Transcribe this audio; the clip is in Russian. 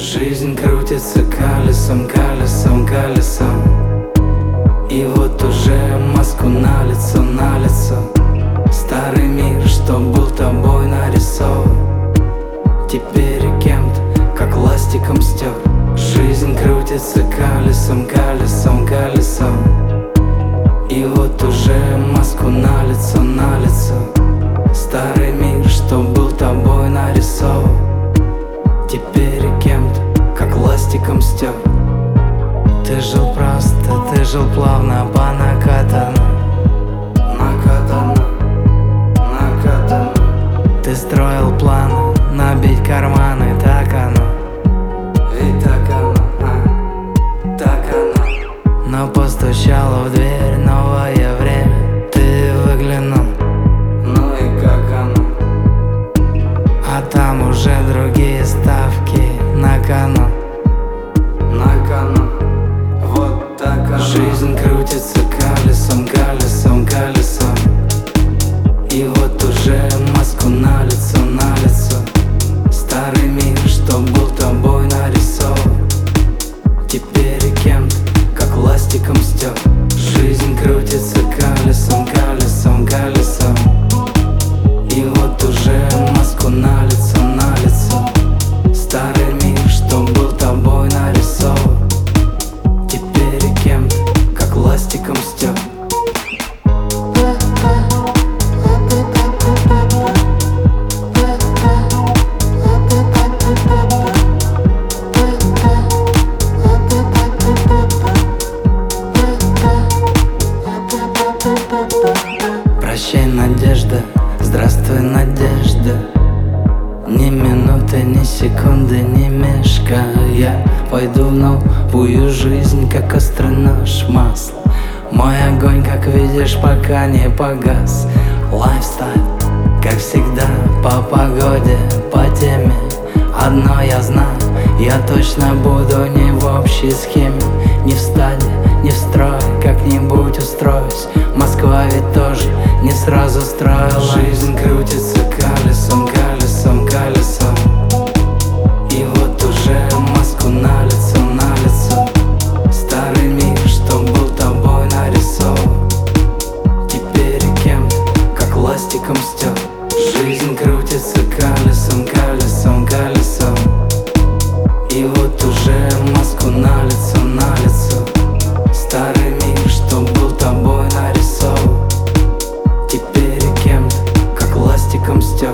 Жизнь крутится колесом, колесом, колесом. И вот уже маску на лицо, на лицо. Старый мир, что был тобой нарисован, теперь кем-то, как ластиком стер. Жизнь крутится колесом, колесом, колесом. И вот уже маску на лицо, на лицо. Старый мир, что был тобой нарисован, теперь кем-то, как ластиком стер. Ты жил просто, ты жил плавно по накатанной. Накатанно, накатанно. Ты строил планы, набить карманы, так оно. Ведь так оно, так оно. Но постучало в дверь новое время. Ты выглянул, ну и как оно? А там уже другие ставки на кону. На кону, вот так оно. Жизнь крутится колесом, колесом, колесом. И вот уже маску на лицо, на лицо. Старый мир, что был тобой нарисован, теперь кем-то, как ластиком стер. Жизнь крутится колесом, колесом, колесом. И вот уже маску на лицо, на лицо. Старый мир, что был тобой нарисован, теперь кем-то, как ластиком стер. Прощай, надежда, здравствуй, надежда. Ни минуты, ни секунды, ни мешкая, пойду в новую жизнь, как острый нож масла. Мой огонь, как видишь, пока не погас. Лайфстайл, как всегда, по погоде, по теме. Одно я знаю, я точно буду не в общей схеме. Не в стаде, не в строе, как-нибудь устроюсь. Москва ведь тоже не сразу строила. Жизнь крутится колесом, колесом, колесом. И вот уже маску на лицо, на лицо. Старый мир, что был тобой нарисован, теперь кем-то, как ластиком стер. Жизнь крутится колесом, колесом, колесом. И вот уже маску на лицо, на лицо. Старый мир, что был тобой нарисован, теперь кем-то, как ластиком стер.